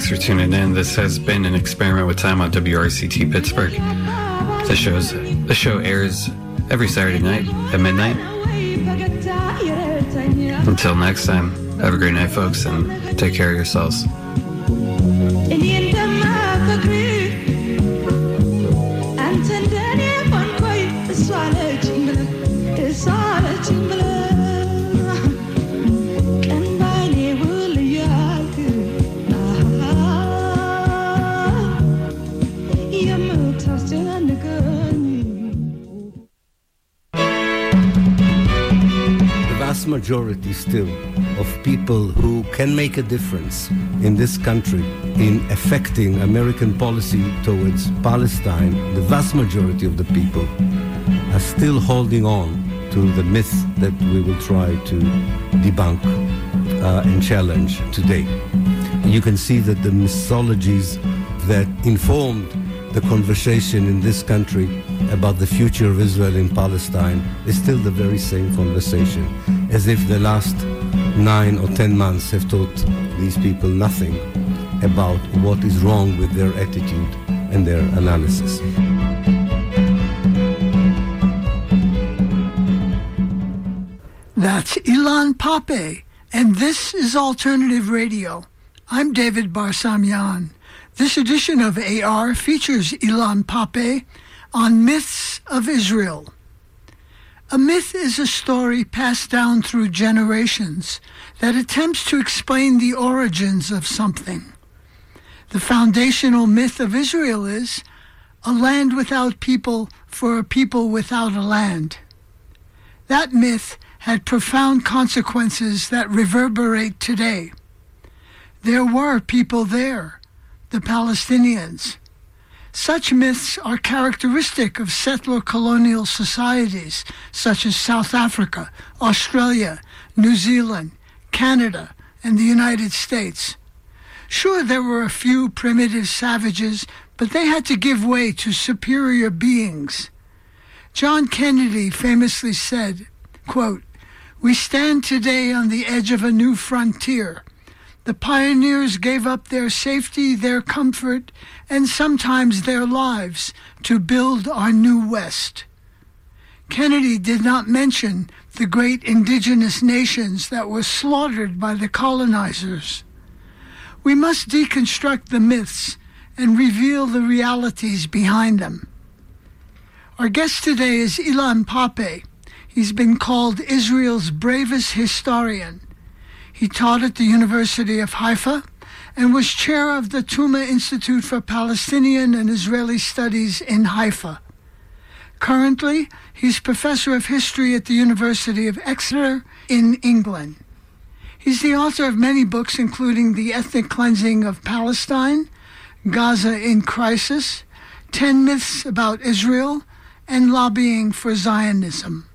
Thanks for tuning in. This has been an Experiment with Time on WRCT Pittsburgh. The show airs every Saturday night at midnight. Until next time, have a great night, folks, and take care of yourselves. Majority still of people who can make a difference in this country in affecting American policy towards Palestine, the vast majority of the people are still holding on to the myth that we will try to debunk and challenge today. You can see that the mythologies that informed the conversation in this country about the future of Israel in Palestine is still the very same conversation, as if the last 9 or 10 months have taught these people nothing about what is wrong with their attitude and their analysis. That's Ilan Pappé, and this is Alternative Radio. I'm David Barsamian. This edition of AR features Ilan Pappé on Myths of Israel. A myth is a story passed down through generations that attempts to explain the origins of something. The foundational myth of Israel is a land without people for a people without a land. That myth had profound consequences that reverberate today. There were people there, the Palestinians. Such myths are characteristic of settler colonial societies such as South Africa, Australia, New Zealand, Canada, and the United States. Sure, there were a few primitive savages, but they had to give way to superior beings. John Kennedy famously said, quote, "We stand today on the edge of a new frontier. The pioneers gave up their safety, their comfort, and sometimes their lives to build our new West." Kennedy did not mention the great indigenous nations that were slaughtered by the colonizers. We must deconstruct the myths and reveal the realities behind them. Our guest today is Ilan Pappé. He's been called Israel's bravest historian. He taught at the University of Haifa and was chair of the Tuma Institute for Palestinian and Israeli Studies in Haifa. Currently, he's professor of history at the University of Exeter in England. He's the author of many books, including The Ethnic Cleansing of Palestine, Gaza in Crisis, 10 Myths About Israel, and Lobbying for Zionism.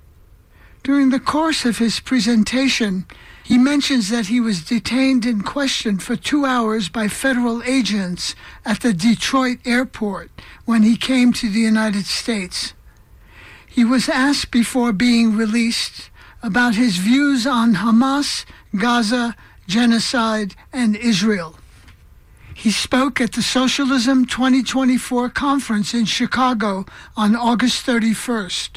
During the course of his presentation, he mentions that he was detained and questioned for 2 hours by federal agents at the Detroit airport when he came to the United States. He was asked before being released about his views on Hamas, Gaza, genocide, and Israel. He spoke at the Socialism 2024 conference in Chicago on August 31st.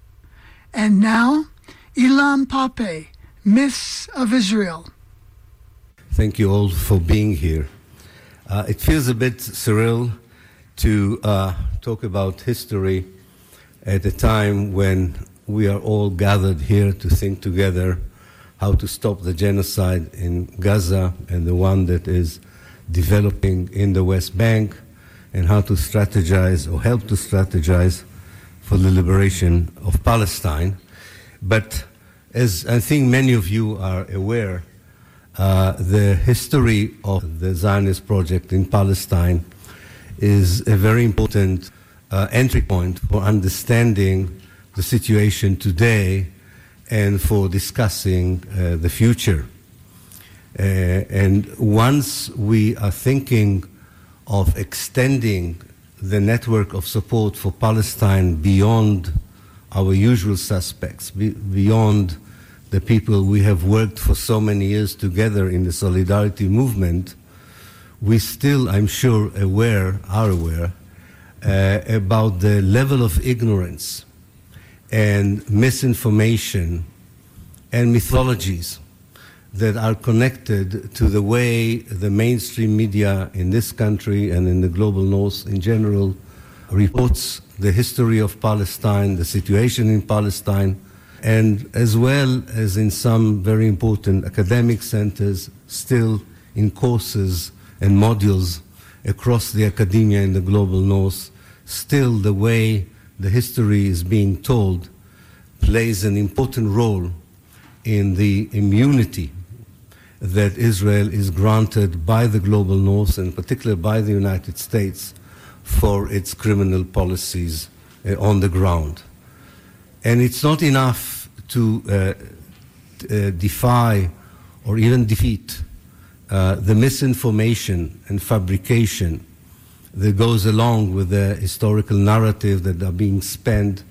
And now, Ilan Pappé, Myths of Israel. Thank you all for being here. It feels a bit surreal to talk about history at a time when we are all gathered here to think together how to stop the genocide in Gaza and the one that is developing in the West Bank, and how to strategize or help to strategize for the liberation of Palestine. But as I think many of you are aware, the history of the Zionist project in Palestine is a very important entry point for understanding the situation today and for discussing the future. And once we are thinking of extending the network of support for Palestine beyond our usual suspects, beyond the people we have worked for so many years together in the Solidarity movement, we still, I'm sure, are aware about the level of ignorance and misinformation and mythologies that are connected to the way the mainstream media in this country and in the global north in general reports the history of Palestine, the situation in Palestine, and as well as in some very important academic centers, still in courses and modules across the academia in the global north, still the way the history is being told plays an important role in the immunity that Israel is granted by the global north, and particularly by the United States, for its criminal policies on the ground. And it's not enough to defy or even defeat the misinformation and fabrication that goes along with the historical narrative that are being spent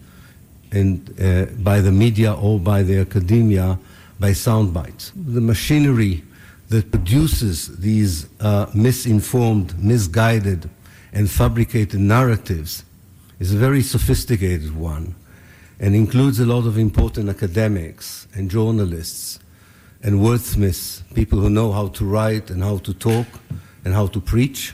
by the media or by the academia by sound bites. The machinery that produces these misinformed, misguided, and fabricated narratives is a very sophisticated one and includes a lot of important academics and journalists and wordsmiths, people who know how to write and how to talk and how to preach.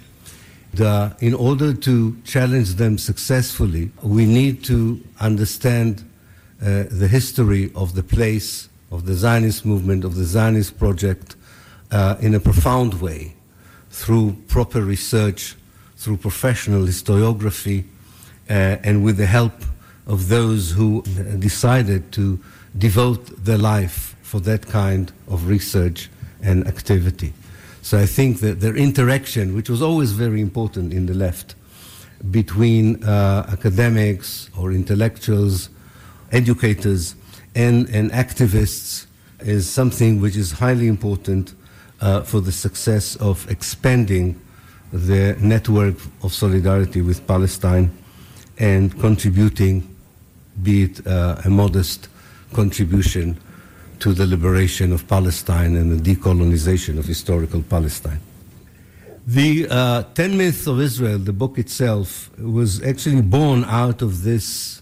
In order to challenge them successfully, we need to understand the history of the place, of the Zionist movement, of the Zionist project in a profound way, through proper research, through professional historiography, and with the help of those who decided to devote their life for that kind of research and activity. So I think that their interaction, which was always very important in the left, between academics or intellectuals, educators, and activists, is something which is highly important for the success of expanding the network of solidarity with Palestine and contributing, be it a modest contribution, to the liberation of Palestine and the decolonization of historical Palestine. The 10 Myths of Israel, the book itself, was actually born out of this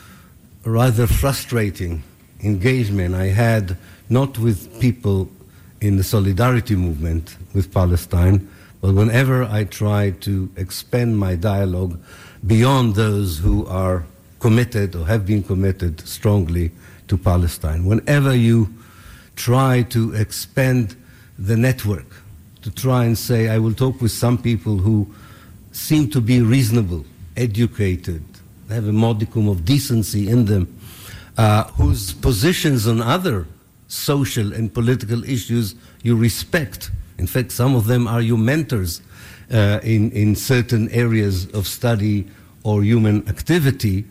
rather frustrating engagement I had, not with people in the solidarity movement with Palestine, but whenever I try to expand my dialogue beyond those who are committed or have been committed strongly to Palestine. Whenever you try to expand the network, to try and say, I will talk with some people who seem to be reasonable, educated, have a modicum of decency in them, whose positions on other social and political issues you respect. In fact, some of them are your mentors in certain areas of study or human activity.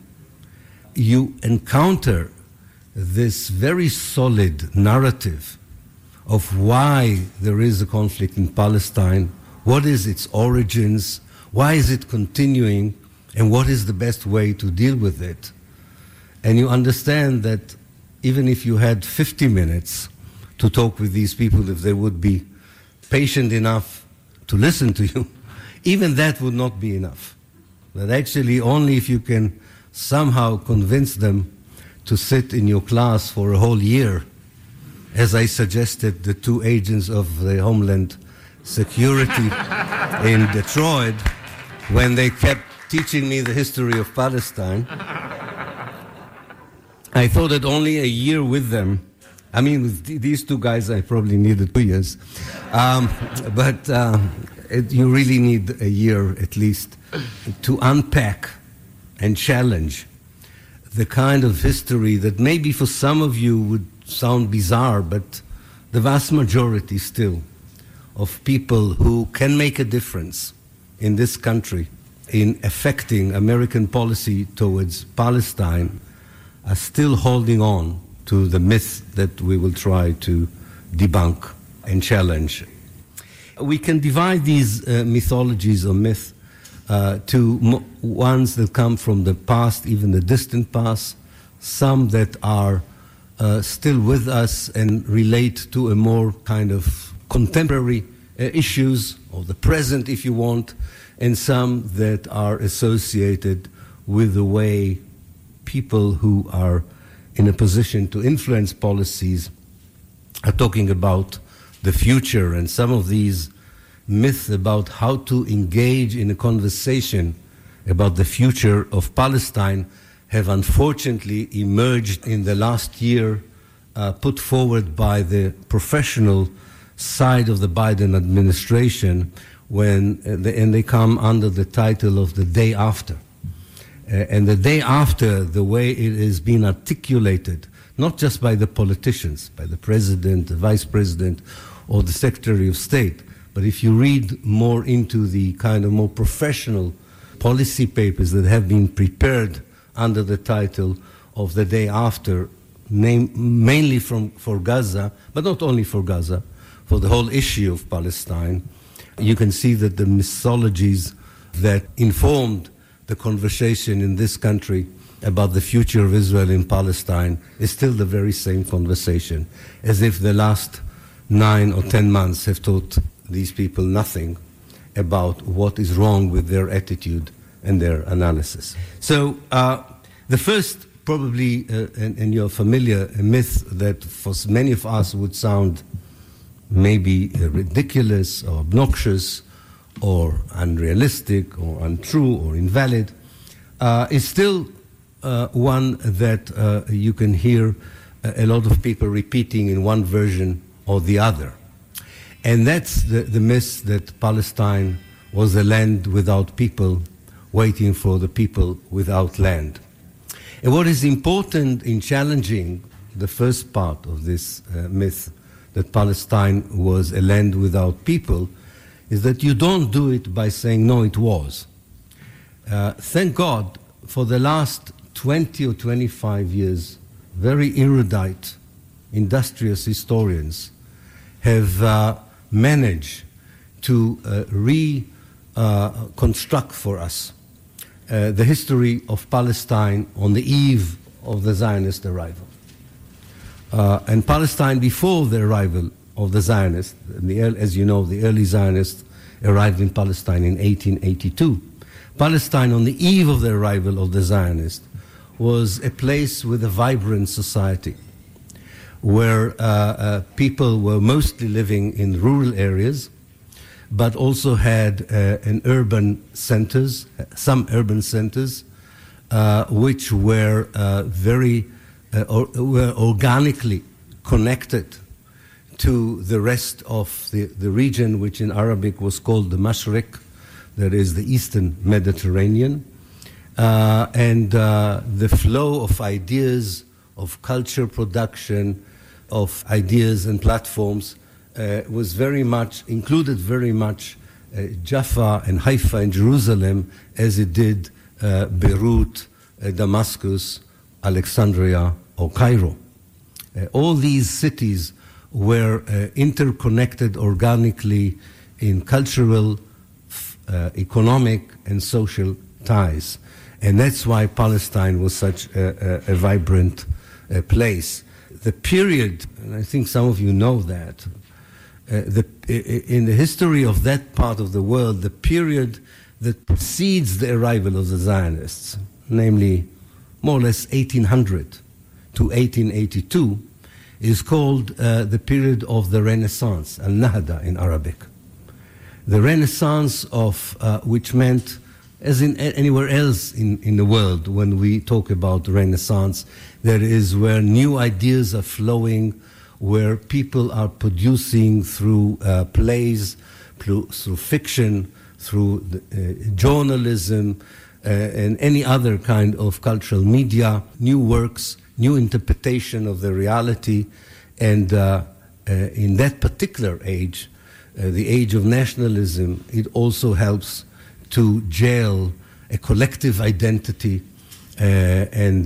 You encounter this very solid narrative of why there is a conflict in Palestine, what is its origins, why is it continuing, and what is the best way to deal with it. And you understand that even if you had 50 minutes to talk with these people, if they would be patient enough to listen to you, even that would not be enough. That actually only if you can somehow convince them to sit in your class for a whole year, as I suggested the two agents of the Homeland Security in Detroit, when they kept teaching me the history of Palestine. I thought that only a year with them, I mean, with these two guys, I probably needed 2 years. You really need a year at least to unpack and challenge the kind of history that maybe for some of you would sound bizarre, but the vast majority still of people who can make a difference in this country in affecting American policy towards Palestine are still holding on to the myth that we will try to debunk and challenge. We can divide these mythologies or myths to ones that come from the past, even the distant past, some that are still with us and relate to a more kind of contemporary issues, or the present if you want, and some that are associated with the way people who are in a position to influence policies are talking about the future. And some of these myths about how to engage in a conversation about the future of Palestine have unfortunately emerged in the last year, put forward by the professional side of the Biden administration, and they come under the title of the day after. And the day after, the way it is being articulated, not just by the politicians, by the president, the vice president, or the secretary of state, but if you read more into the kind of more professional policy papers that have been prepared under the title of the day after, mainly for Gaza, but not only for Gaza, for the whole issue of Palestine, you can see that the mythologies that informed the conversation in this country about the future of Israel in Palestine is still the very same conversation, as if the last 9 or 10 months have taught these people nothing about what is wrong with their attitude and their analysis. So the first, probably, and you're familiar, a myth that for many of us would sound maybe ridiculous or obnoxious or unrealistic or untrue or invalid, is still one that you can hear a lot of people repeating in one version or the other. And that's the myth that Palestine was a land without people, waiting for the people without land. And what is important in challenging the first part of this myth, that Palestine was a land without people, is that you don't do it by saying, no, it was. Thank God, for the last 20 or 25 years, very erudite, industrious historians have managed to reconstruct for us the history of Palestine on the eve of the Zionist arrival. And Palestine before the arrival of the Zionists, as you know, the early Zionists arrived in Palestine in 1882. Palestine on the eve of the arrival of the Zionists was a place with a vibrant society where people were mostly living in rural areas, but also had some urban centers, which were were organically connected to the rest of the region, which in Arabic was called the Mashriq, that is the Eastern Mediterranean. And the flow of ideas, of culture production, of ideas and platforms was included very much Jaffa and Haifa and Jerusalem, as it did Beirut, Damascus, Alexandria, or Cairo. All these cities were interconnected organically in cultural, economic, and social ties. And that's why Palestine was such a vibrant place. The period, and I think some of you know that, in the history of that part of the world, the period that precedes the arrival of the Zionists, namely more or less 1800 to 1882, is called the period of the Renaissance, al-Nahda in Arabic. The Renaissance of which meant, as in anywhere else in the world, when we talk about Renaissance, that is where new ideas are flowing, where people are producing through plays, through fiction, through journalism, and any other kind of cultural media, new works, new interpretation of the reality. And in that particular age, the age of nationalism, it also helps to jail a collective identity and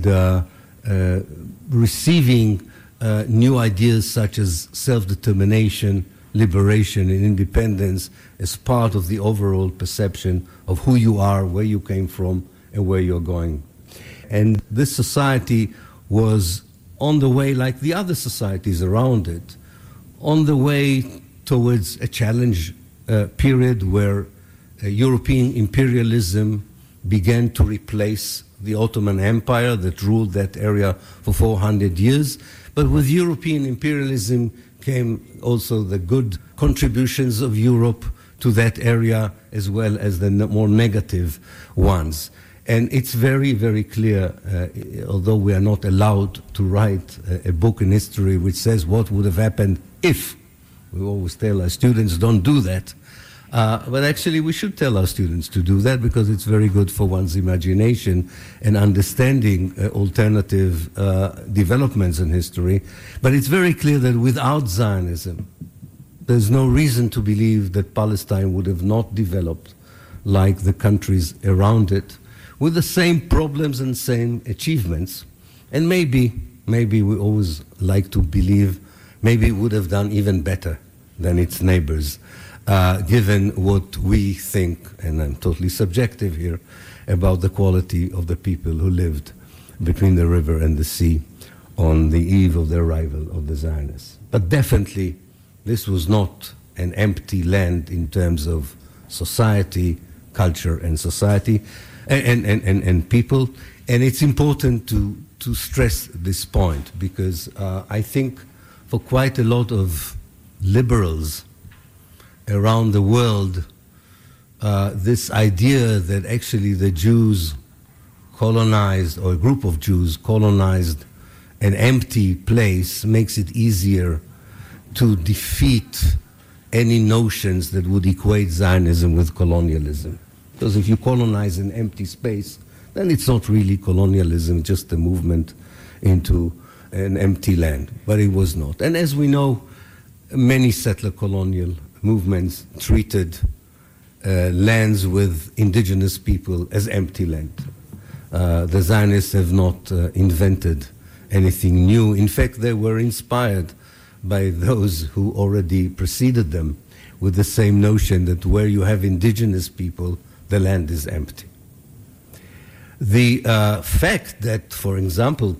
receiving new ideas such as self-determination, liberation, and independence as part of the overall perception of who you are, where you came from, and where you're going. And this society was on the way, like the other societies around it, on the way towards a challenge period where European imperialism began to replace the Ottoman Empire that ruled that area for 400 years. But with European imperialism came also the good contributions of Europe to that area, as well as the more negative ones. And it's very, very clear, although we are not allowed to write a book in history which says what would have happened if. We always tell our students, don't do that. But actually we should tell our students to do that, because it's very good for one's imagination and understanding alternative developments in history. But it's very clear that without Zionism, there's no reason to believe that Palestine would have not developed like the countries around it, with the same problems and same achievements. And maybe we always like to believe, maybe it would have done even better than its neighbors, given what we think, and I'm totally subjective here, about the quality of the people who lived between the river and the sea on the eve of the arrival of the Zionists. But definitely, this was not an empty land in terms of society, culture, and society, and people. And it's important to stress this point, because I think for quite a lot of liberals around the world, this idea that actually the Jews colonized, or a group of Jews colonized an empty place, makes it easier to defeat any notions that would equate Zionism with colonialism. Because if you colonize an empty space, then it's not really colonialism, just a movement into an empty land. But it was not. And as we know, many settler colonial movements treated lands with indigenous people as empty land. The Zionists have not invented anything new. In fact, they were inspired by those who already preceded them with the same notion that where you have indigenous people, the land is empty. The fact that, for example,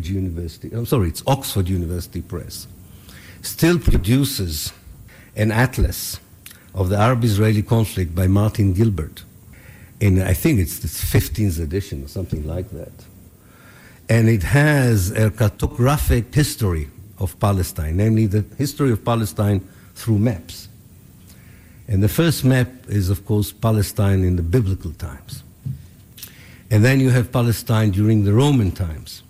it's Oxford University Press, still produces an atlas of the Arab-Israeli conflict by Martin Gilbert, I think it's the 15th edition or something like that. And it has a cartographic history of Palestine, namely the history of Palestine through maps. And the first map is, of course, Palestine in the biblical times. And then you have Palestine during the Roman times.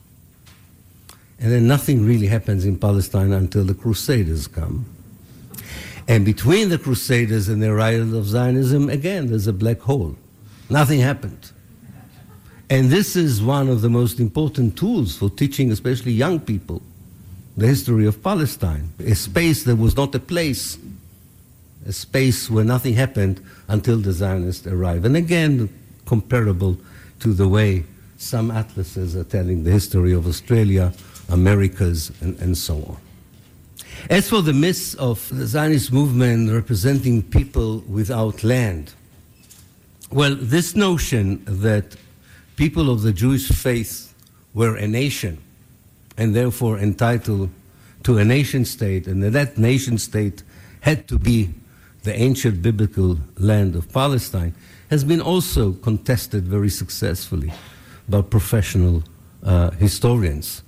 And then nothing really happens in Palestine until the Crusaders come. And between the Crusaders and the arrival of Zionism, again, there's a black hole. Nothing happened. And this is one of the most important tools for teaching, especially young people, the history of Palestine. A space that was not a place, a space where nothing happened until the Zionists arrived. And again, comparable to the way some atlases are telling the history of Australia, Americas, and so on. As for the myths of the Zionist movement representing people without land, well, this notion that people of the Jewish faith were a nation and therefore entitled to a nation state, and that nation state had to be the ancient biblical land of Palestine, has been also contested very successfully by professional historians.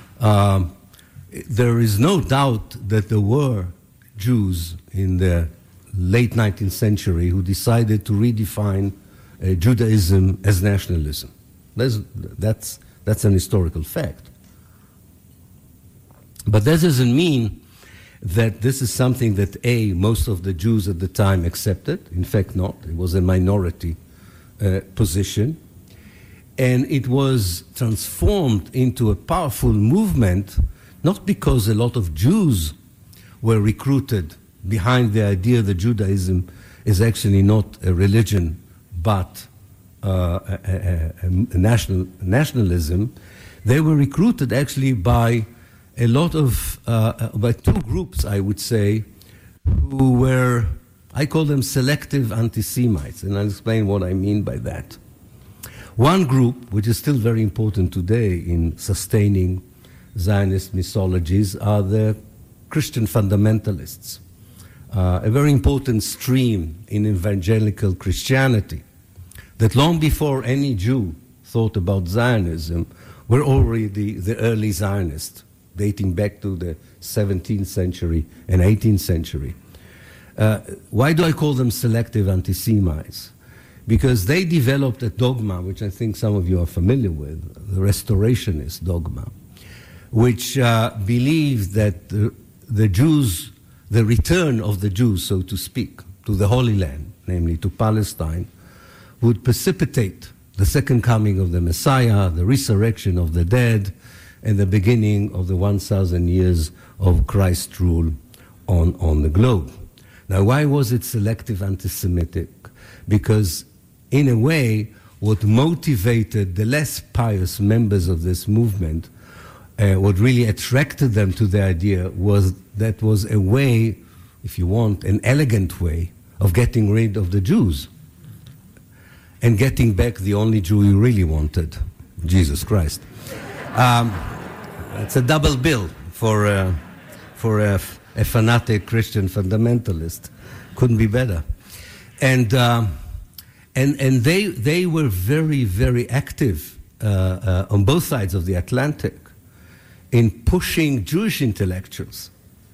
There is no doubt that there were Jews in the late 19th century who decided to redefine Judaism as nationalism. That's an historical fact. But that doesn't mean that this is something that, most of the Jews at the time accepted. In fact, not. It was a minority position. And it was transformed into a powerful movement, not because a lot of Jews were recruited behind the idea that Judaism is actually not a religion, but a nationalism. They were recruited actually by a lot of, by two groups, I would say, who were, I call them selective anti-Semites, and I'll explain what I mean by that. One group, which is still very important today in sustaining Zionist mythologies, are the Christian fundamentalists, a very important stream in evangelical Christianity, that long before any Jew thought about Zionism, were already the early Zionists, dating back to the 17th century and 18th century. Why do I call them selective anti-Semites? Because they developed a dogma, which I think some of you are familiar with, the restorationist dogma, which believed that the Jews, the return of the Jews, so to speak, to the Holy Land, namely to Palestine, would precipitate the second coming of the Messiah, the resurrection of the dead, and the beginning of the 1,000 years of Christ's rule on the globe. Now, why was it selective anti-Semitic? Because, in a way, what motivated the less pious members of this movement, what really attracted them to the idea was that was a way, if you want, an elegant way of getting rid of the Jews and getting back the only Jew you really wanted, Jesus Christ. It's a double bill for a fanatic Christian fundamentalist. Couldn't be better. And they were very, very active on both sides of the Atlantic in pushing Jewish intellectuals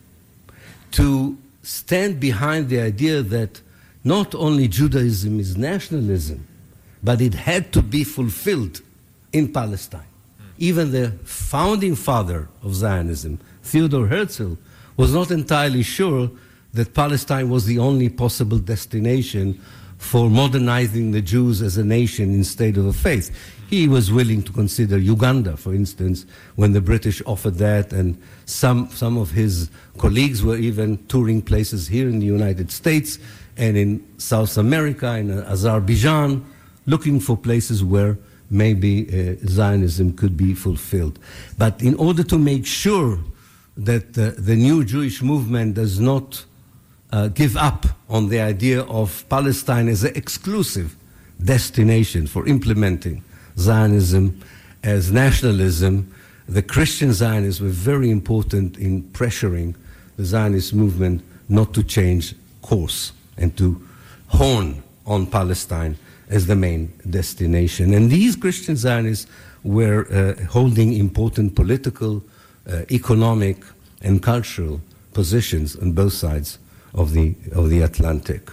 to stand behind the idea that not only Judaism is nationalism, but it had to be fulfilled in Palestine. Even the founding father of Zionism, Theodor Herzl, was not entirely sure that Palestine was the only possible destination for modernizing the Jews as a nation instead of a faith. He was willing to consider Uganda, for instance, when the British offered that, and some of his colleagues were even touring places here in the United States and in South America, in Azerbaijan, looking for places where maybe Zionism could be fulfilled. But in order to make sure that the new Jewish movement does not give up on the idea of Palestine as an exclusive destination for implementing Zionism as nationalism, the Christian Zionists were very important in pressuring the Zionist movement not to change course and to hone on Palestine as the main destination. And these Christian Zionists were holding important political, economic, and cultural positions on both sides of the Atlantic.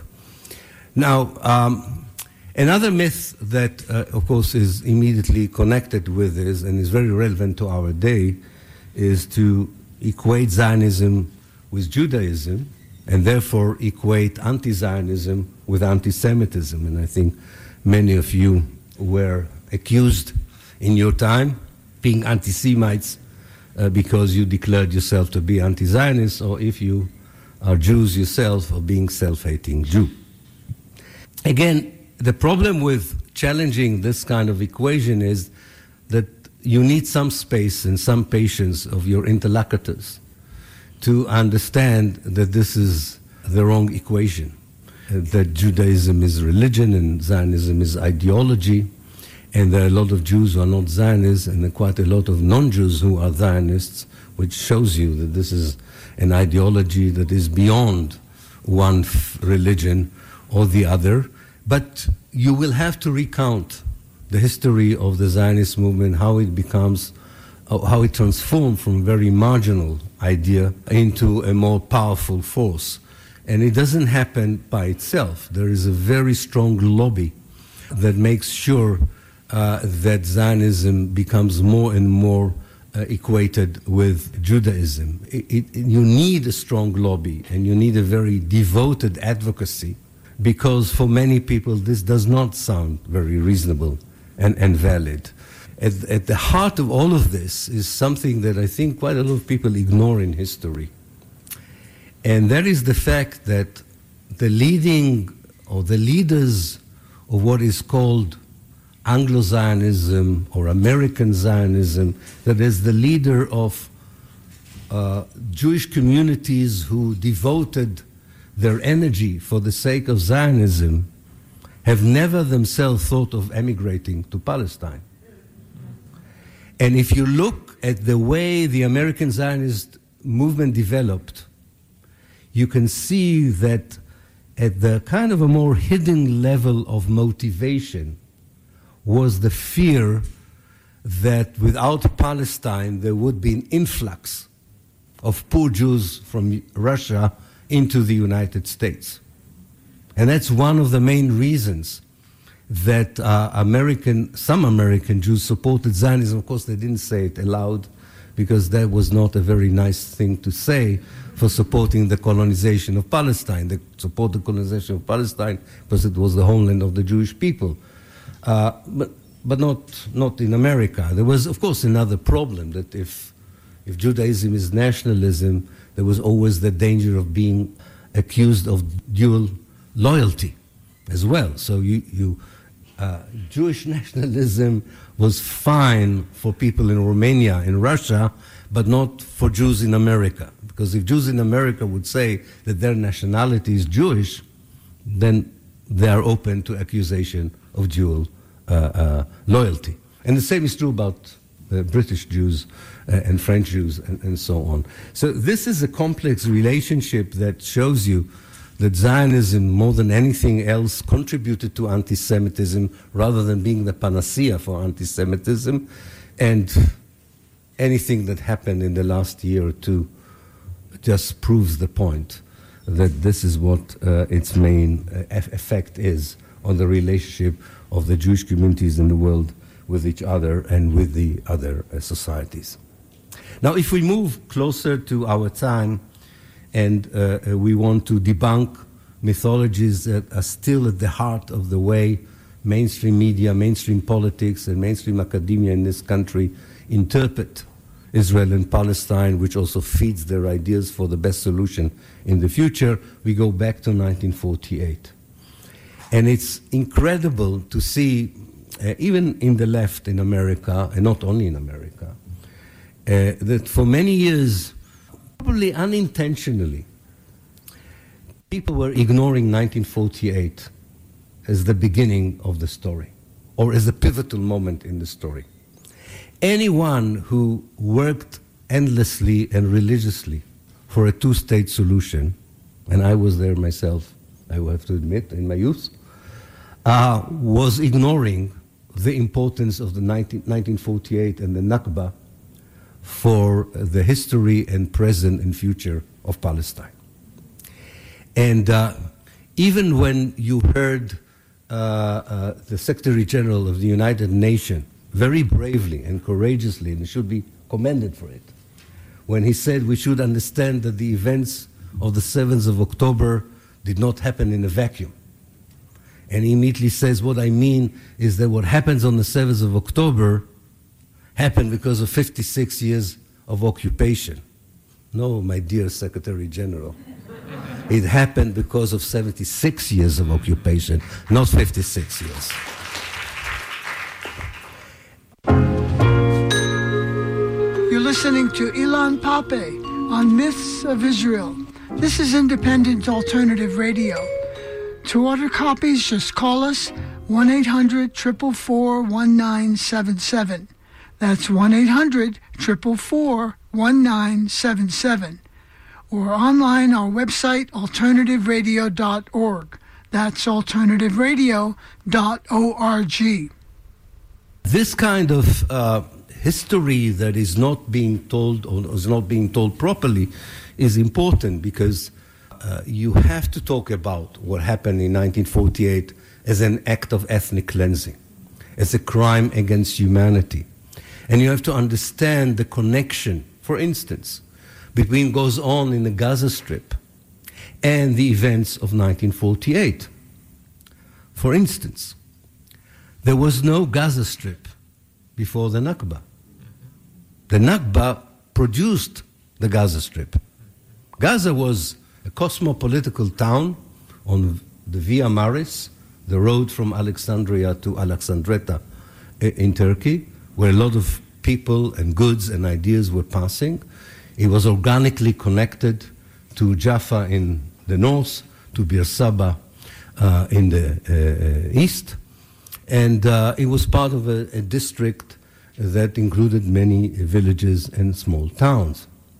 Now, another myth that, of course, is immediately connected with this and is very relevant to our day is to equate Zionism with Judaism and therefore equate anti-Zionism with anti-Semitism. And I think many of you were accused in your time being anti-Semites because you declared yourself to be anti-Zionist, or if you are Jews yourself, of being self-hating Jew. Again, the problem with challenging this kind of equation is that you need some space and some patience of your interlocutors to understand that this is the wrong equation, that Judaism is religion and Zionism is ideology, and there are a lot of Jews who are not Zionists and there are quite a lot of non-Jews who are Zionists, which shows you that this is an ideology that is beyond one religion or the other. But you will have to recount the history of the Zionist movement, how it transformed from a very marginal idea into a more powerful force. And it doesn't happen by itself. There is a very strong lobby that makes sure that Zionism becomes more and more equated with Judaism. You need a strong lobby and you need a very devoted advocacy, because for many people this does not sound very reasonable and valid. At the heart of all of this is something that I think quite a lot of people ignore in history. And that is the fact that the leaders of what is called Anglo-Zionism or American Zionism, that is the leader of Jewish communities who devoted their energy for the sake of Zionism, have never themselves thought of emigrating to Palestine. And if you look at the way the American Zionist movement developed, you can see that at the kind of a more hidden level of motivation was the fear that without Palestine there would be an influx of poor Jews from Russia into the United States. And that's one of the main reasons that some American Jews supported Zionism. Of course, they didn't say it aloud because that was not a very nice thing to say for supporting the colonization of Palestine. They support the colonization of Palestine because it was the homeland of the Jewish people. But not in America. There was, of course, another problem that if Judaism is nationalism, there was always the danger of being accused of dual loyalty as well. So Jewish nationalism was fine for people in Romania, in Russia, but not for Jews in America. Because if Jews in America would say that their nationality is Jewish, then they are open to accusation of dual loyalty. And the same is true about British Jews and French Jews and so on. So this is a complex relationship that shows you that Zionism, more than anything else, contributed to anti-Semitism rather than being the panacea for anti-Semitism. And anything that happened in the last year or two just proves the point that this is what its main effect is on the relationship of the Jewish communities in the world with each other and with the other societies. Now, if we move closer to our time and we want to debunk mythologies that are still at the heart of the way mainstream media, mainstream politics, and mainstream academia in this country interpret Israel and Palestine, which also feeds their ideas for the best solution in the future, we go back to 1948. And it's incredible to see, even in the left in America, and not only in America, that for many years, probably unintentionally, people were ignoring 1948 as the beginning of the story, or as a pivotal moment in the story. Anyone who worked endlessly and religiously for a two-state solution, and I was there myself, I will have to admit, in my youth, was ignoring the importance of the 1948 and the Nakba for the history and present and future of Palestine. And even when you heard the Secretary General of the United Nations very bravely and courageously, and he should be commended for it, when he said we should understand that the events of the 7th of October did not happen in a vacuum. And he immediately says, what I mean is that what happens on the 7th of October happened because of 56 years of occupation. No, my dear Secretary General. It happened because of 76 years of occupation, not 56 years. You're listening to Ilan Pappé on Myths of Israel. This is Independent Alternative Radio. To order copies, just call us 1-800-444-1977. That's 1-800-444-1977. Or online, our website, alternativeradio.org. That's alternativeradio.org. This kind of history that is not being told or is not being told properly is important because you have to talk about what happened in 1948 as an act of ethnic cleansing, as a crime against humanity. And you have to understand the connection, for instance, between what goes on in the Gaza Strip and the events of 1948. For instance, there was no Gaza Strip before the Nakba. The Nakba produced the Gaza Strip. Gaza was a cosmopolitical town on the Via Maris, the road from Alexandria to Alexandretta in Turkey, where a lot of people and goods and ideas were passing. It was organically connected to Jaffa in the north, to Beersheba in the east, and it was part of a district that included many villages and small towns.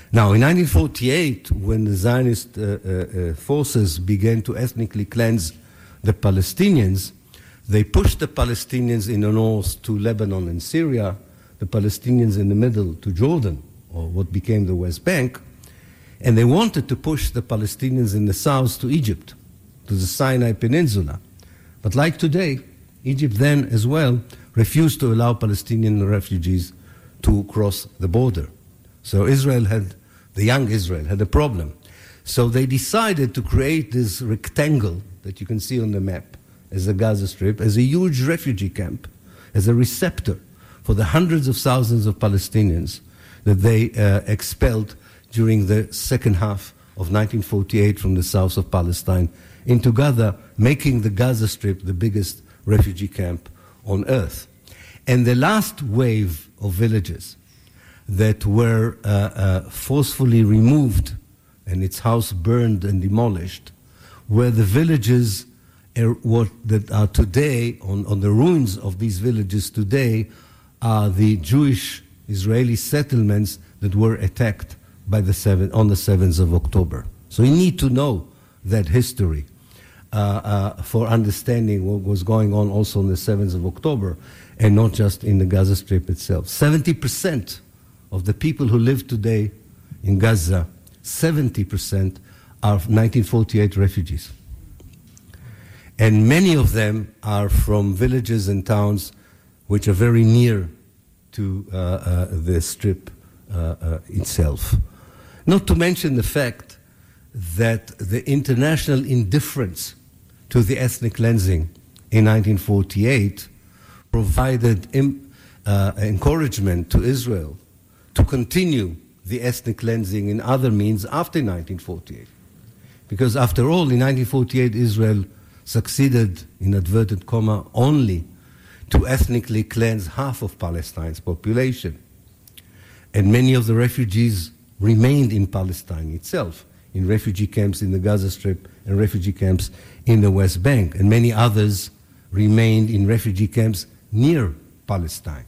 Now, in 1948, when the Zionist forces began to ethnically cleanse the Palestinians, they pushed the Palestinians in the north to Lebanon and Syria, the Palestinians in the middle to Jordan, or what became the West Bank, and they wanted to push the Palestinians in the south to Egypt, to the Sinai Peninsula. But like today, Egypt then as well refused to allow Palestinian refugees to cross the border. So the young Israel had a problem. So they decided to create this rectangle that you can see on the map as the Gaza Strip, as a huge refugee camp, as a receptor for the hundreds of thousands of Palestinians that they expelled during the second half of 1948 from the south of Palestine into Gaza, making the Gaza Strip the biggest refugee camp on earth. And the last wave of villages that were forcefully removed and its house burned and demolished were the villages that are today, on the ruins of these villages today, are the Jewish Israeli settlements that were attacked on the 7th of October. So you need to know that history for understanding what was going on also on the 7th of October and not just in the Gaza Strip itself. 70% of the people who live today in Gaza, 70% are 1948 refugees. And many of them are from villages and towns which are very near to the Strip itself. Not to mention the fact that the international indifference to the ethnic cleansing in 1948 provided encouragement to Israel to continue the ethnic cleansing in other means after 1948. Because after all, in 1948, Israel succeeded, in inverted comma, only to ethnically cleanse half of Palestine's population. And many of the refugees remained in Palestine itself, in refugee camps in the Gaza Strip and refugee camps in the West Bank. And many others remained in refugee camps near Palestine.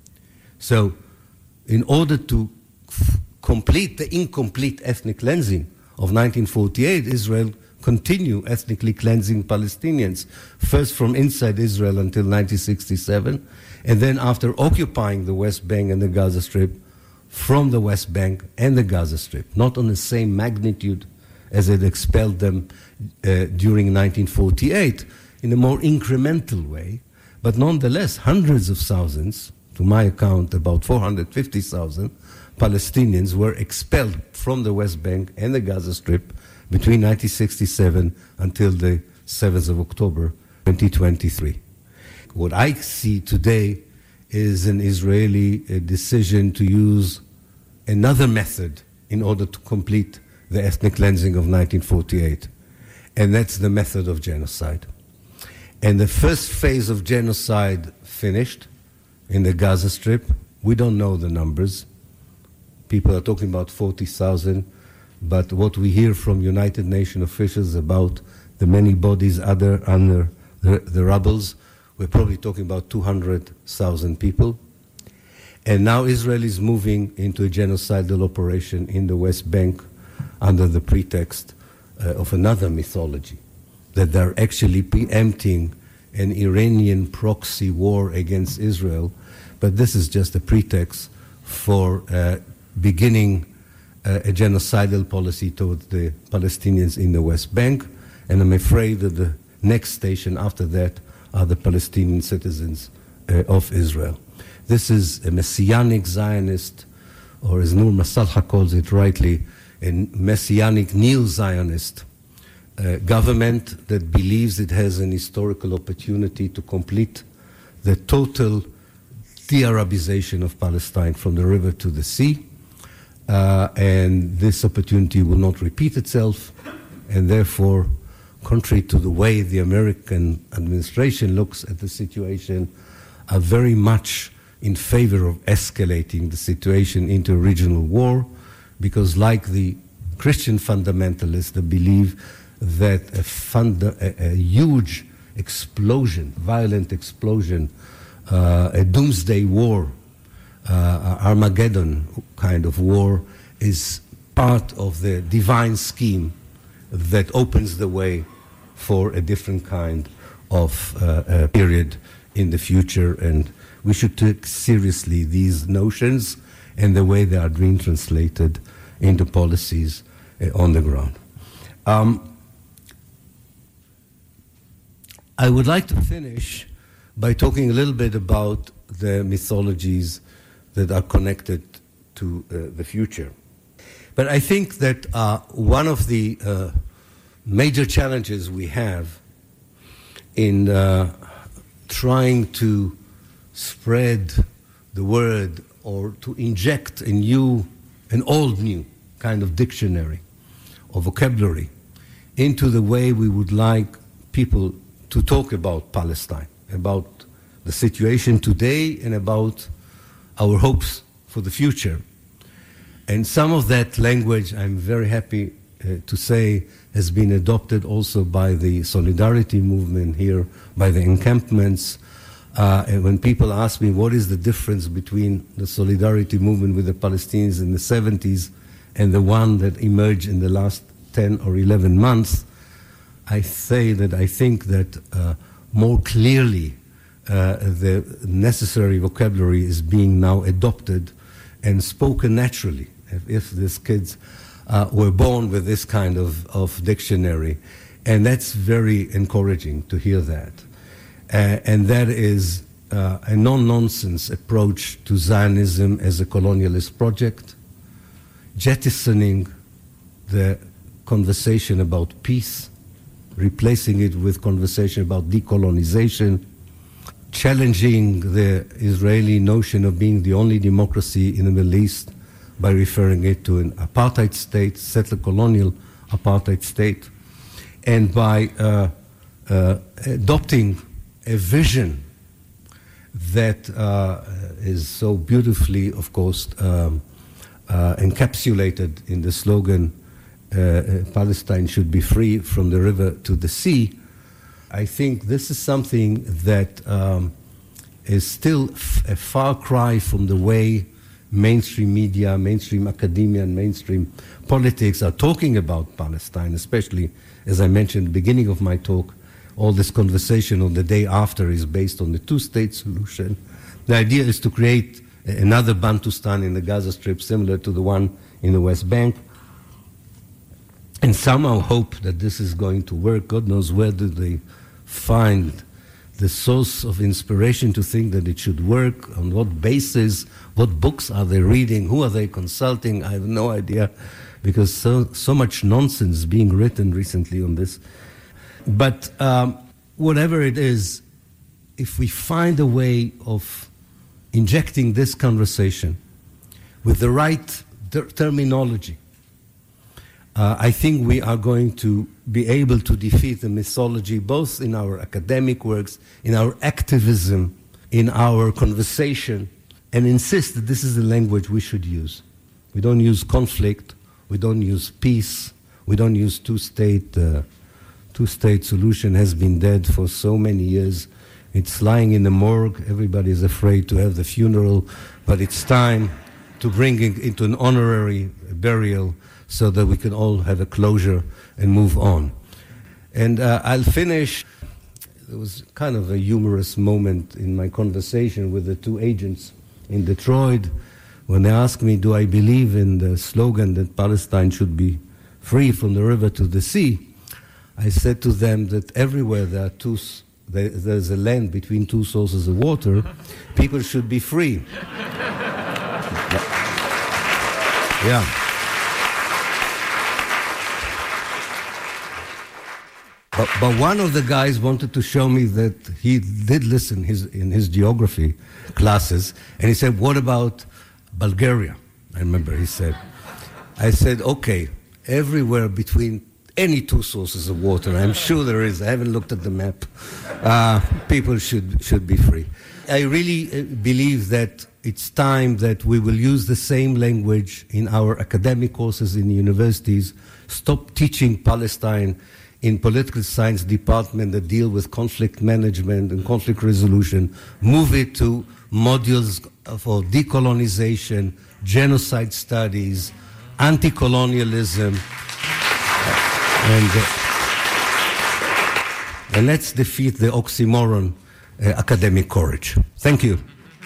So, in order to complete the incomplete ethnic cleansing of 1948, Israel continued ethnically cleansing Palestinians, first from inside Israel until 1967, and then after occupying the West Bank and the Gaza Strip, from the West Bank and the Gaza Strip, not on the same magnitude as it expelled them during 1948, in a more incremental way, but nonetheless, hundreds of thousands, to my account, about 450,000 Palestinians were expelled from the West Bank and the Gaza Strip between 1967 until the 7th of October 2023. What I see today is an Israeli decision to use another method in order to complete the ethnic cleansing of 1948, and that's the method of genocide. And the first phase of genocide finished in the Gaza Strip. We don't know the numbers. People are talking about 40,000, but what we hear from United Nations officials about the many bodies under the rubbles, we're probably talking about 200,000 people. And now Israel is moving into a genocidal operation in the West Bank under the pretext of another mythology, that they're actually preempting an Iranian proxy war against Israel. But this is just a pretext for beginning a genocidal policy towards the Palestinians in the West Bank. And I'm afraid that the next station after that are the Palestinian citizens of Israel. This is a messianic Zionist, or as Nur Masalha calls it rightly, a messianic neo-Zionist government that believes it has an historical opportunity to complete the total de-Arabization of Palestine from the river to the sea. And this opportunity will not repeat itself, and therefore, contrary to the way the American administration looks at the situation, are very much in favor of escalating the situation into a regional war, because like the Christian fundamentalists that believe that a huge explosion, violent explosion, a doomsday war, Armageddon kind of war is part of the divine scheme that opens the way for a different kind of period in the future. And we should take seriously these notions and the way they are being translated into policies on the ground. I would like to finish by talking a little bit about the mythologies that are connected to the future. But I think that one of the major challenges we have in trying to spread the word or to inject an old new kind of dictionary or vocabulary into the way we would like people to talk about Palestine, about the situation today and about our hopes for the future. And some of that language, I'm very happy to say, has been adopted also by the solidarity movement here, by the encampments. And when people ask me what is the difference between the solidarity movement with the Palestinians in the 70s and the one that emerged in the last 10 or 11 months, I say that I think that more clearly the necessary vocabulary is being now adopted and spoken naturally. If these kids were born with this kind of dictionary. And that's very encouraging to hear that. And that is a non-nonsense approach to Zionism as a colonialist project, jettisoning the conversation about peace, replacing it with conversation about decolonization, challenging the Israeli notion of being the only democracy in the Middle East by referring it to an apartheid state, settler colonial apartheid state, and by adopting a vision that is so beautifully, of course, encapsulated in the slogan, Palestine should be free from the river to the sea. I think this is something that is still a far cry from the way mainstream media, mainstream academia, and mainstream politics are talking about Palestine, especially, as I mentioned at the beginning of my talk, all this conversation on the day after is based on the two-state solution. The idea is to create another Bantustan in the Gaza Strip similar to the one in the West Bank, and somehow hope that this is going to work. God knows where do they find the source of inspiration to think that it should work, on what basis, what books are they reading, who are they consulting, I have no idea, because so much nonsense being written recently on this. But whatever it is, if we find a way of injecting this conversation with the right terminology, I think we are going to be able to defeat the mythology both in our academic works, in our activism, in our conversation, and insist that this is the language we should use. We don't use conflict, we don't use peace, we don't use two-state solution has been dead for so many years. It's lying in the morgue, everybody is afraid to have the funeral, but it's time to bring it into an honorary burial so that we can all have a closure and move on. And I'll finish. There was kind of a humorous moment in my conversation with the two agents in Detroit when they asked me, do I believe in the slogan that Palestine should be free from the river to the sea? I said to them that everywhere there's a land between two sources of water, people should be free. Yeah. But one of the guys wanted to show me that he did listen in his geography classes, and he said, what about Bulgaria? I remember he said. I said, okay, everywhere between any two sources of water, I'm sure there is, I haven't looked at the map, people should be free. I really believe that it's time that we will use the same language in our academic courses in the universities, stop teaching Palestine in political science department that deal with conflict management and conflict resolution, move it to modules for decolonization, genocide studies, anti-colonialism, and let's defeat the oxymoron academic courage. Thank you.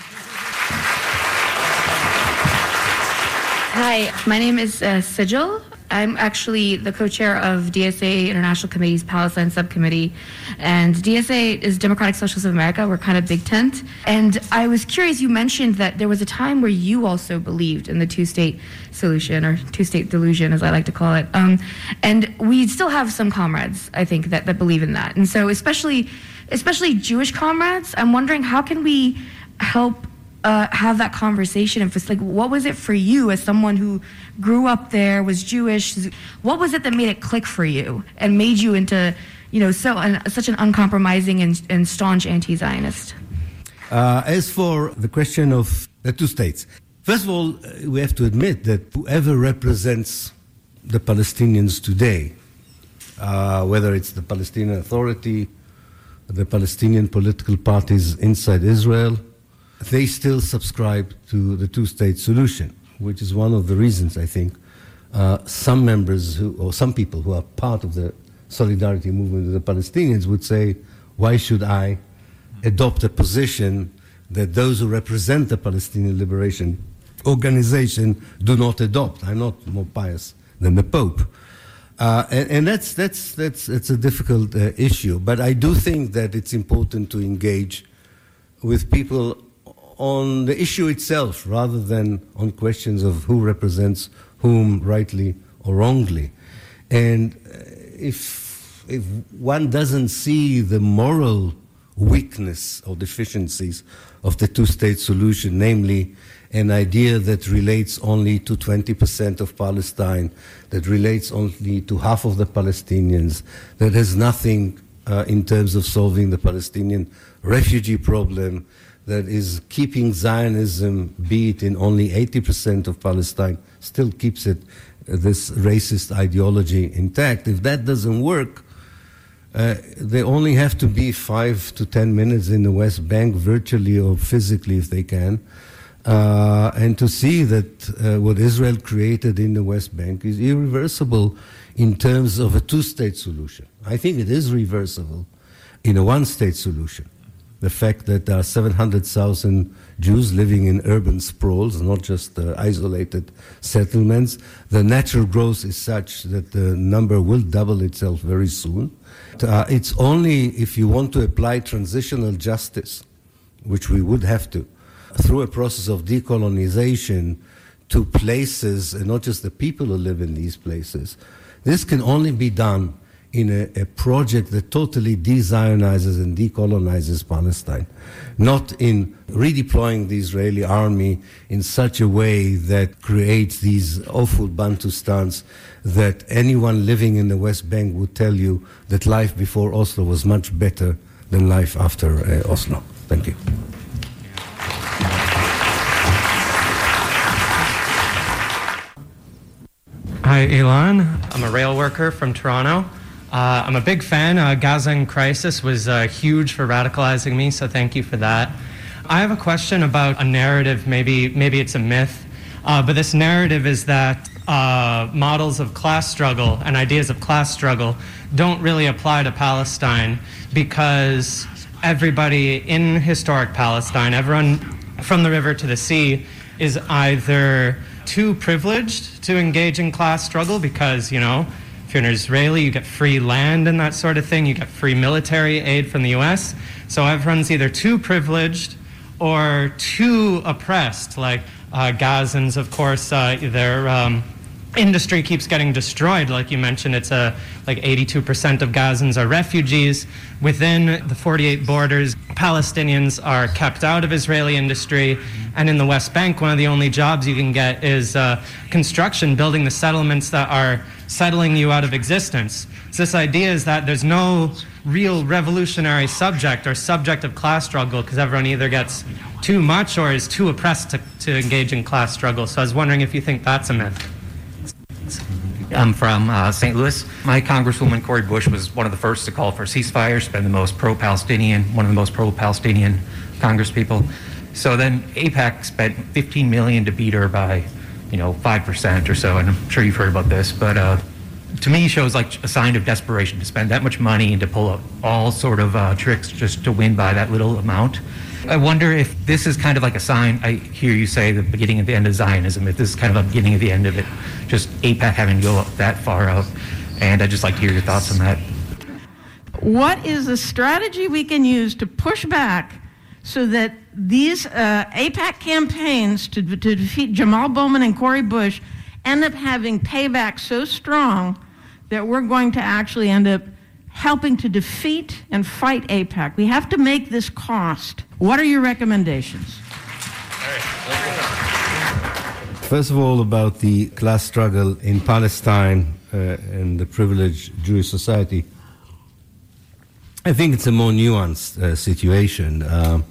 Hi, my name is Sigil. I'm actually the co-chair of DSA International Committee's Palestine Subcommittee, and DSA is Democratic Socialists of America. We're kind of big tent. And I was curious, you mentioned that there was a time where you also believed in the two-state solution, or two-state delusion, as I like to call it. And we still have some comrades, I think, that believe in that. And so especially Jewish comrades, I'm wondering, how can we help have that conversation? And like, what was it for you as someone who grew up there, was Jewish? What was it that made it click for you and made you into, such an uncompromising and staunch anti-Zionist? As for the question of the two states, first of all, we have to admit that whoever represents the Palestinians today, whether it's the Palestinian Authority, the Palestinian political parties inside Israel, they still subscribe to the two-state solution, which is one of the reasons, I think, some members or some people who are part of the solidarity movement of the Palestinians would say, why should I adopt a position that those who represent the Palestinian Liberation Organization do not adopt? I'm not more pious than the Pope. And that's a difficult issue. But I do think that it's important to engage with people on the issue itself rather than on questions of who represents whom rightly or wrongly. And if one doesn't see the moral weakness or deficiencies of the two-state solution, namely an idea that relates only to 20% of Palestine, that relates only to half of the Palestinians, that has nothing in terms of solving the Palestinian refugee problem, that is keeping Zionism, be it in only 80% of Palestine, still keeps it, this racist ideology intact. If that doesn't work, they only have to be 5 to 10 minutes in the West Bank, virtually or physically if they can, and to see that what Israel created in the West Bank is irreversible in terms of a two-state solution. I think it is reversible in a one-state solution. The fact that there are 700,000 Jews living in urban sprawls, not just isolated settlements. The natural growth is such that the number will double itself very soon. It's only if you want to apply transitional justice, which we would have to, through a process of decolonization to places, and not just the people who live in these places. This can only be done in a project that totally de-Zionizes and decolonizes Palestine, not in redeploying the Israeli army in such a way that creates these awful Bantustans that anyone living in the West Bank would tell you that life before Oslo was much better than life after Oslo. Thank you. Hi, Elon. I'm a rail worker from Toronto. I'm a big fan. Gaza in Crisis was huge for radicalizing me, so thank you for that. I have a question about a narrative, maybe it's a myth, but this narrative is that models of class struggle and ideas of class struggle don't really apply to Palestine because everybody in historic Palestine, everyone from the river to the sea, is either too privileged to engage in class struggle because, you know, if you're an Israeli, you get free land and that sort of thing. You get free military aid from the U.S. So everyone's either too privileged or too oppressed. Like Gazans, of course, their industry keeps getting destroyed. Like you mentioned, it's like 82% of Gazans are refugees. Within the 48 borders, Palestinians are kept out of Israeli industry. And in the West Bank, one of the only jobs you can get is construction, building the settlements that are settling you out of existence. So this idea is that there's no real revolutionary subject or subject of class struggle because everyone either gets too much or is too oppressed to engage in class struggle. So I was wondering if you think that's a myth. I'm from St. Louis. My Congresswoman Cori Bush was one of the first to call for ceasefire. She's been the most pro-Palestinian, one of the most pro-Palestinian congresspeople. So then AIPAC spent $15 million to beat her by 5% or so, and I'm sure you've heard about this, but to me shows like a sign of desperation to spend that much money and to pull up all sort of tricks just to win by that little amount. I wonder if this is kind of like a sign. I hear you say the beginning and the end of Zionism, if this is kind of a beginning of the end of it, just AIPAC having to go that far out. And I'd just like to hear your thoughts on that. What is a strategy we can use to push back so that these AIPAC campaigns to defeat Jamal Bowman and Cori Bush end up having payback so strong that we're going to actually end up helping to defeat and fight AIPAC? We have to make this cost. What are your recommendations? First of all, about the class struggle in Palestine and the privileged Jewish society, I think it's a more nuanced situation.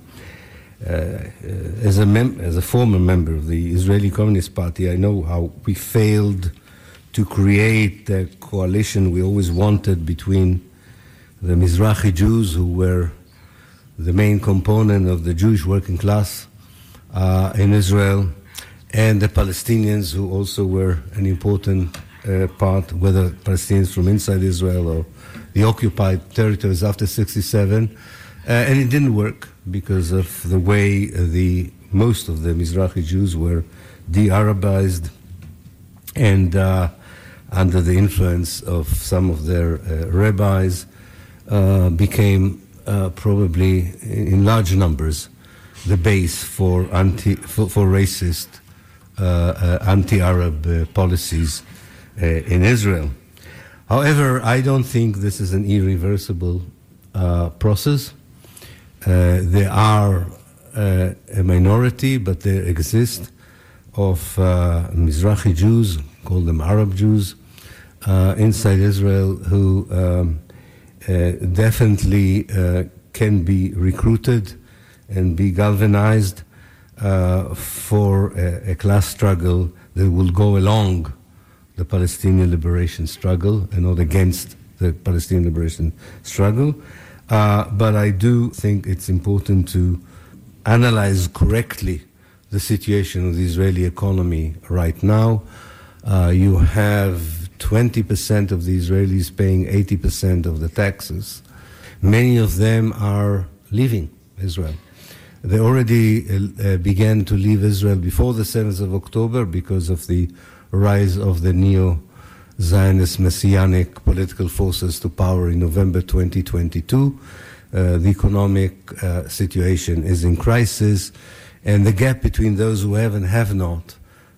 As a former member of the Israeli Communist Party, I know how we failed to create the coalition we always wanted between the Mizrahi Jews, who were the main component of the Jewish working class in Israel, and the Palestinians, who also were an important part, whether Palestinians from inside Israel or the occupied territories after 1967. And it didn't work because of the way most of the Mizrahi Jews were de-Arabized and under the influence of some of their rabbis became probably in large numbers the base for racist anti-Arab policies in Israel. However, I don't think this is an irreversible process. There are a minority, but there exist of Mizrahi Jews, call them Arab Jews, inside Israel who definitely can be recruited and be galvanized for a class struggle that will go along the Palestinian liberation struggle and not against the Palestinian liberation struggle. But I do think it's important to analyze correctly the situation of the Israeli economy right now. You have 20% of the Israelis paying 80% of the taxes. Many of them are leaving Israel. They already began to leave Israel before the 7th of October because of the rise of the neo-Zionist messianic political forces to power in November 2022. The economic situation is in crisis, and the gap between those who have and have not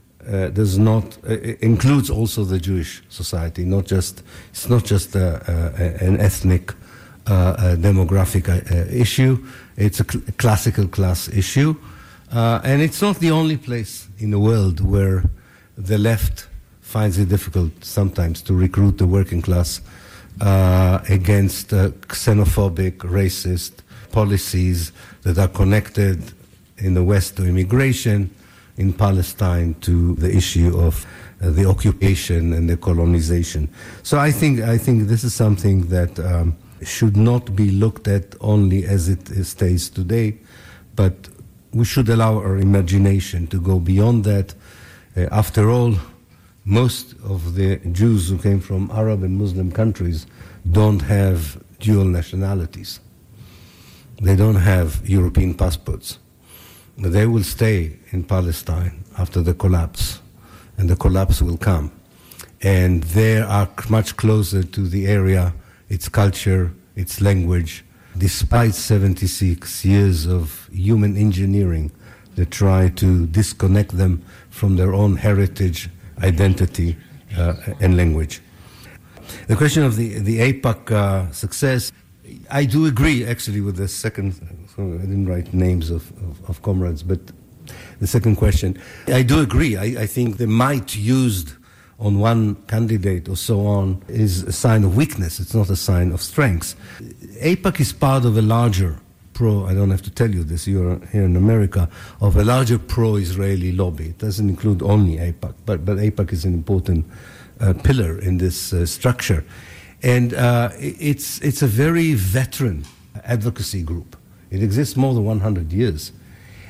includes also the Jewish society. It's not just an ethnic demographic issue. It's a classical class issue, and it's not the only place in the world where the left finds it difficult sometimes to recruit the working class against xenophobic, racist policies that are connected in the West to immigration, in Palestine to the issue of the occupation and the colonization. So I think this is something that should not be looked at only as it stays today, but we should allow our imagination to go beyond that. After all, most of the Jews who came from Arab and Muslim countries don't have dual nationalities. They don't have European passports. But they will stay in Palestine after the collapse, and the collapse will come. And they are much closer to the area, its culture, its language, despite 76 years of human engineering that try to disconnect them from their own heritage, identity, and language. The question of the AIPAC success, I do agree actually with the second, I didn't write names of comrades, but the second question, I do agree. I think the might used on one candidate or so on is a sign of weakness. It's not a sign of strength. AIPAC is part of a larger I don't have to tell you this, you're here in America, of a larger pro-Israeli lobby. It doesn't include only AIPAC, but AIPAC is an important pillar in this structure. And it's a very veteran advocacy group. It exists more than 100 years.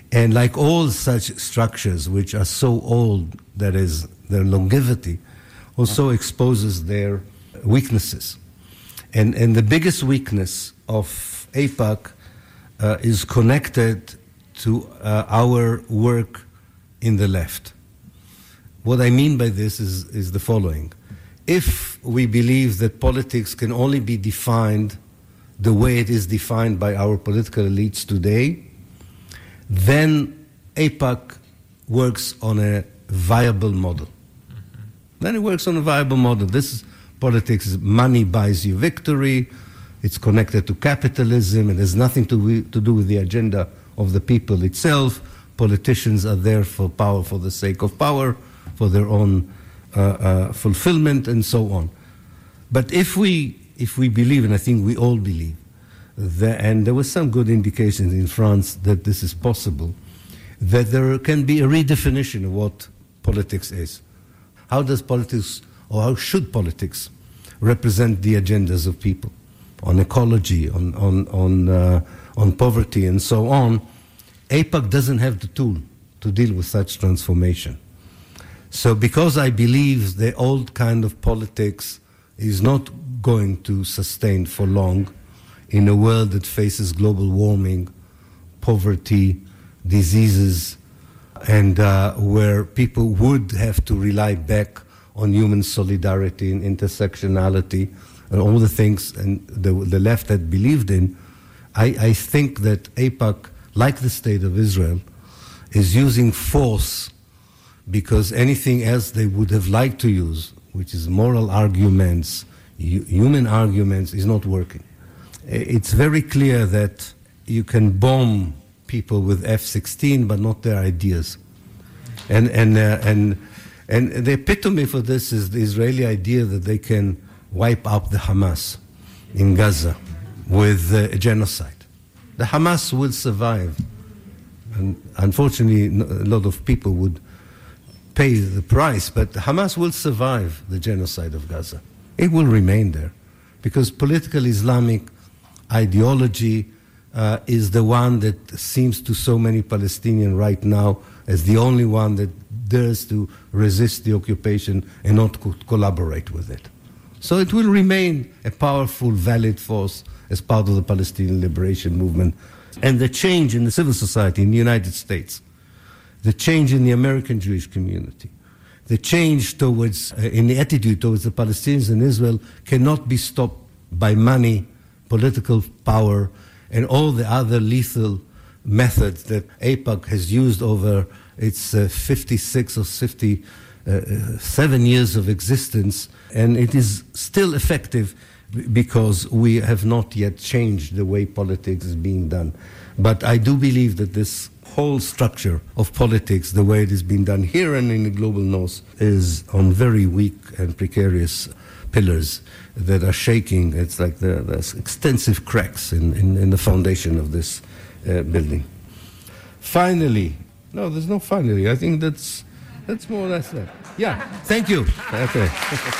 And like all such structures, which are so old, that is, their longevity, also exposes their weaknesses. And the biggest weakness of AIPAC is connected to our work in the left. What I mean by this is the following. If we believe that politics can only be defined the way it is defined by our political elites today, then AIPAC works on a viable model. Then it works on a viable model. This is politics. Money buys you victory. It's connected to capitalism. It has nothing to do with the agenda of the people itself. Politicians are there for power for the sake of power, for their own fulfillment, and so on. But if we believe, and I think we all believe, and there were some good indications in France that this is possible, that there can be a redefinition of what politics is. How does politics, or how should politics, represent the agendas of people on ecology, on poverty, and so on? AIPAC doesn't have the tool to deal with such transformation. So because I believe the old kind of politics is not going to sustain for long in a world that faces global warming, poverty, diseases, and where people would have to rely back on human solidarity and intersectionality and all the things and the left had believed in, I think that AIPAC, like the State of Israel, is using force because anything else they would have liked to use, which is moral arguments, human arguments, is not working. It's very clear that you can bomb people with F-16, but not their ideas. And the epitome for this is the Israeli idea that they can wipe out the Hamas in Gaza with a genocide. The Hamas will survive. And unfortunately, a lot of people would pay the price, but Hamas will survive the genocide of Gaza. It will remain there because political Islamic ideology is the one that seems to so many Palestinians right now as the only one that dares to resist the occupation and not collaborate with it. So it will remain a powerful, valid force as part of the Palestinian liberation movement. And the change in the civil society in the United States, the change in the American Jewish community, the change towards, in the attitude towards the Palestinians in Israel cannot be stopped by money, political power, and all the other lethal methods that AIPAC has used over its 56 or 57 years of existence. And it is still effective because we have not yet changed the way politics is being done. But I do believe that this whole structure of politics, the way it is being done here and in the global north, is on very weak and precarious pillars that are shaking. It's like there's extensive cracks in the foundation of this building. Finally, no, there's no finally. I think that's more or less that. Yeah, thank you. Okay.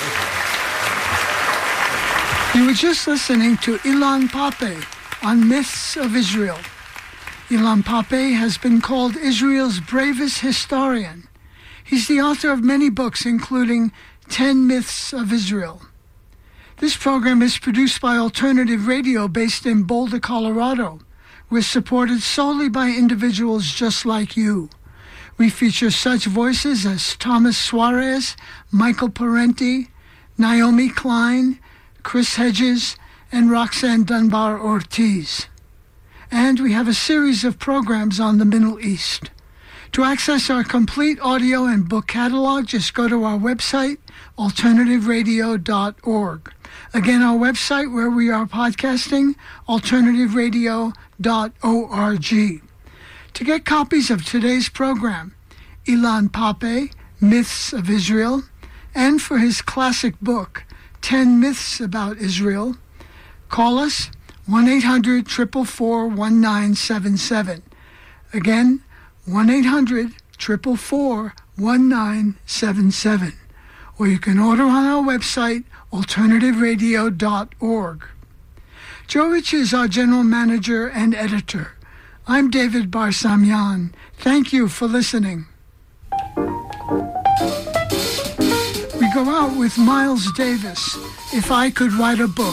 You were just listening to Ilan Pappé on Myths of Israel. Ilan Pappé has been called Israel's bravest historian. He's the author of many books, including 10 Myths of Israel. This program is produced by Alternative Radio based in Boulder, Colorado. We're supported solely by individuals just like you. We feature such voices as Thomas Suarez, Michael Parenti, Naomi Klein, Chris Hedges, and Roxanne Dunbar Ortiz. And we have a series of programs on the Middle East. To access our complete audio and book catalog, just go to our website, alternativeradio.org. Again, our website where we are podcasting, alternativeradio.org. To get copies of today's program, Ilan Pappé, Myths of Israel, and for his classic book, 10 Myths About Israel, call us 1-800-444-1977. Again, 1-800-444-1977. Or you can order on our website, alternativeradio.org. Joe Rich is our general manager and editor. I'm David Barsamian. Thank you for listening. We go out with Miles Davis, If I Could Write a Book.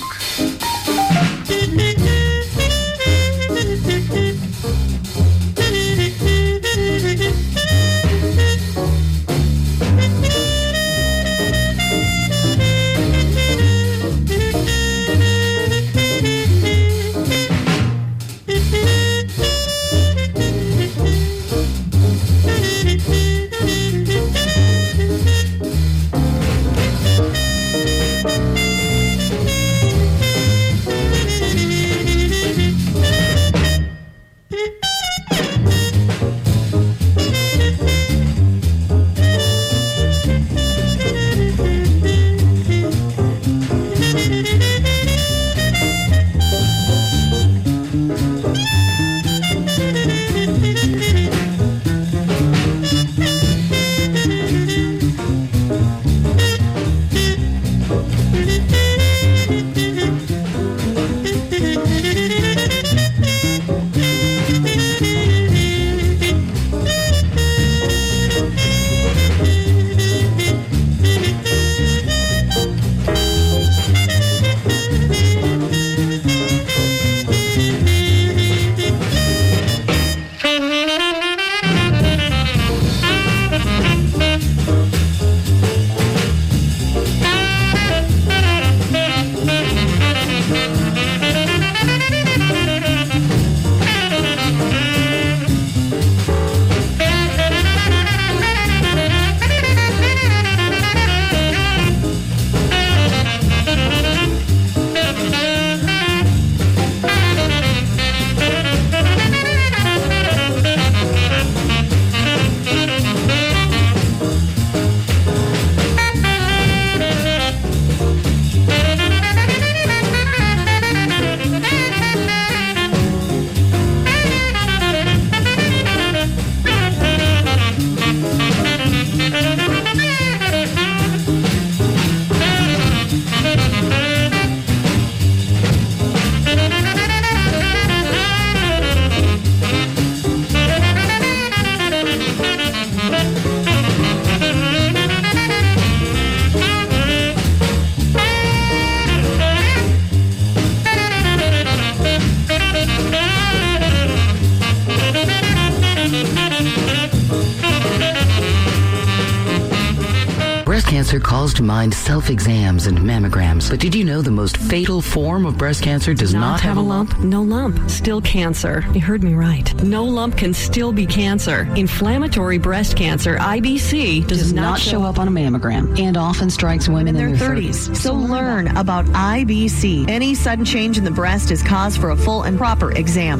Breast cancer calls to mind self-exams and mammograms. But did you know the most fatal form of breast cancer does not have a lump? No lump. Still cancer. You heard me right. No lump can still be cancer. Inflammatory breast cancer, IBC, does not show up on a mammogram And often strikes women in their 30s. So learn about IBC. Any sudden change in the breast is cause for a full and proper exam.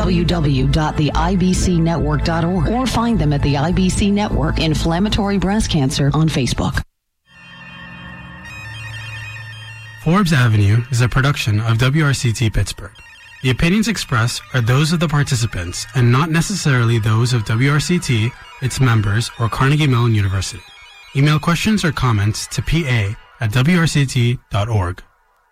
www.theibcnetwork.org or find them at the IBC Network Inflammatory Breast Cancer on Facebook. Forbes Avenue is a production of WRCT Pittsburgh. The opinions expressed are those of the participants and not necessarily those of WRCT, its members, or Carnegie Mellon University. Email questions or comments to pa@wrct.org.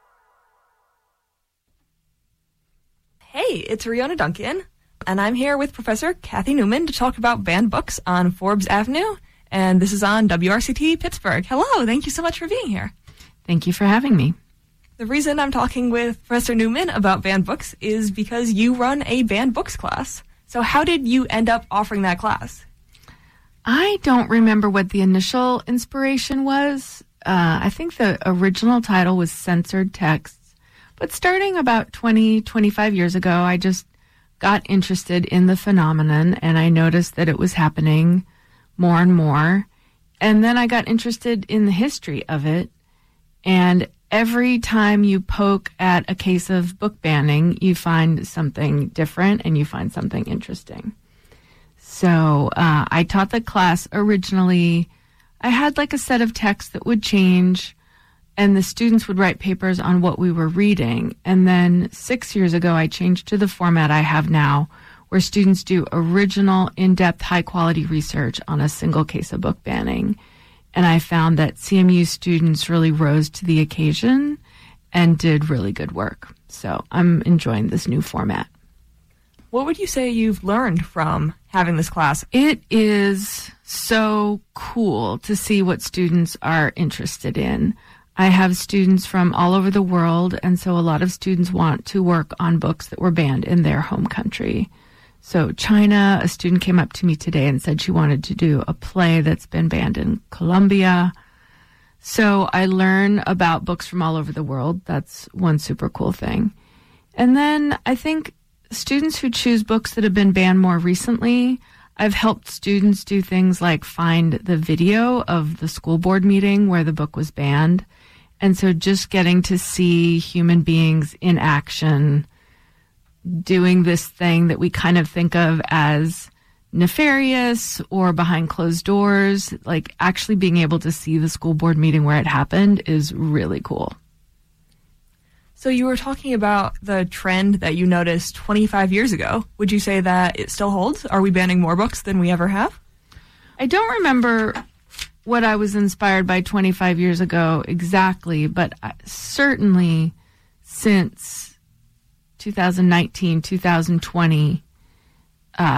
Hey, it's Riona Duncan, and I'm here with Professor Kathy Newman to talk about banned books on Forbes Avenue, and this is on WRCT Pittsburgh. Hello, thank you so much for being here. Thank you for having me. The reason I'm talking with Professor Newman about banned books is because you run a banned books class. So how did you end up offering that class? I don't remember what the initial inspiration was. I think the original title was Censored Texts. But starting about 25 years ago, I just got interested in the phenomenon, and I noticed that it was happening more and more. And then I got interested in the history of it. And every time you poke at a case of book banning, you find something different and you find something interesting. So I taught the class originally. I had like a set of texts that would change, and the students would write papers on what we were reading. And then 6 years ago, I changed to the format I have now, where students do original, in-depth, high-quality research on a single case of book banning. And I found that CMU students really rose to the occasion and did really good work. So I'm enjoying this new format. What would you say you've learned from having this class? It is so cool to see what students are interested in. I have students from all over the world, and so a lot of students want to work on books that were banned in their home country. So China, a student came up to me today and said she wanted to do a play that's been banned in Colombia. So I learn about books from all over the world. That's one super cool thing. And then I think students who choose books that have been banned more recently, I've helped students do things like find the video of the school board meeting where the book was banned. And so just getting to see human beings in action doing this thing that we kind of think of as nefarious or behind closed doors, like actually being able to see the school board meeting where it happened is really cool. So you were talking about the trend that you noticed 25 years ago. Would you say that it still holds? Are we banning more books than we ever have? I don't remember what I was inspired by 25 years ago exactly, but certainly since 2019, 2020,